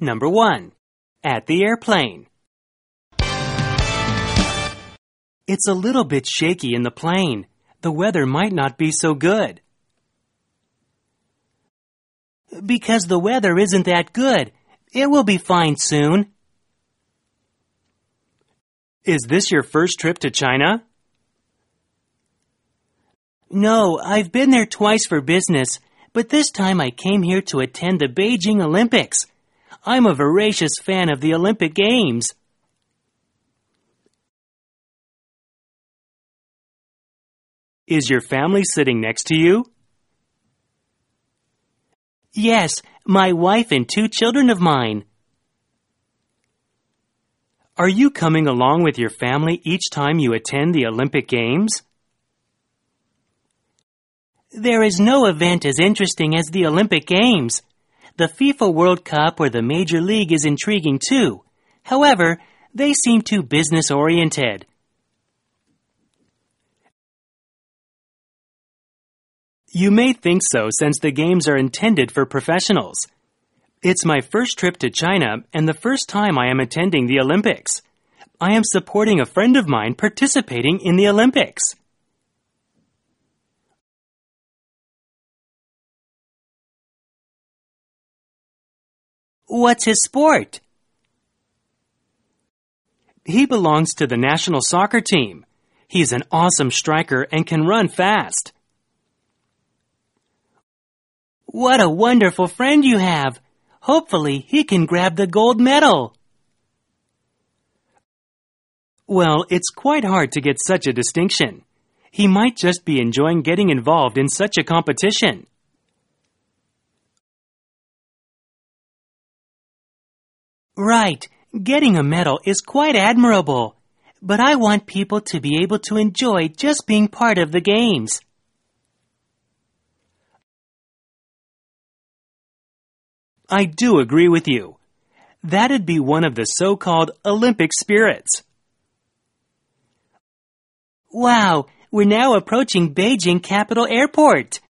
Number 1. At the airplane. It's a little bit shaky in the plane. The weather might not be so good. Because the weather isn't that good. It will be fine soon. Is this your first trip to China? No, I've been there twice for business, but this time I came here to attend the Beijing Olympics. I'm a voracious fan of the Olympic Games. Is your family sitting next to you? Yes, my wife and 2 children of mine. Are you coming along with your family each time you attend the Olympic Games? There is no event as interesting as the Olympic Games. The FIFA World Cup or the Major League is intriguing too. However, they seem too business-oriented. You may think so since the games are intended for professionals. It's my first trip to China and the first time I am attending the Olympics. I am supporting a friend of mine participating in the Olympics. What's his sport? He belongs to the national soccer team. He's an awesome striker and can run fast. What a wonderful friend you have! Hopefully, he can grab the gold medal. Well, it's quite hard to get such a distinction. He might just be enjoying getting involved in such a competition. Right, getting a medal is quite admirable. But I want people to be able to enjoy just being part of the games. I do agree with you. That'd be one of the so-called Olympic spirits. Wow, we're now approaching Beijing Capital Airport.